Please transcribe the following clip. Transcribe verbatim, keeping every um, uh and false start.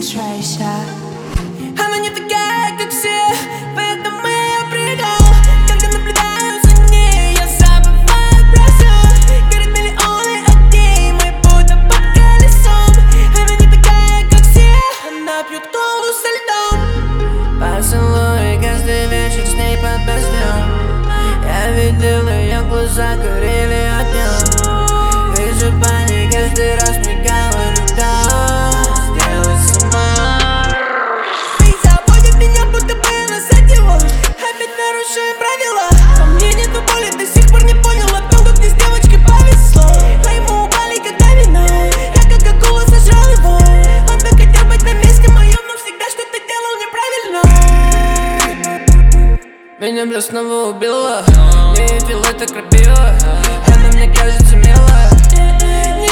Concentration. Она не такая, как все, поэтому я прыгал. Когда наблюдаю за ней, я забываю про всё. Горят миллионы огней, мы будто под колесом. Она не такая, как все, она пьет колу со льдом. Поцелуй каждый вечер с ней под дождем. Я видел ее глаза, горели огнем. Вижу по ней каждый раз мигала льдом. Сделай сама. И заводит меня, будто бы она задела. Опять нарушаем правила. Во мне нету боли, до сих пор не понял о том, как мне с девочкой повезло. А ему упали, когда вино. Я как акула сожрал его. Он бы хотел быть на месте моем, но всегда что-то делал неправильно. Меня бля снова убила. Не видел это крапива. Она мне кажется милая. Не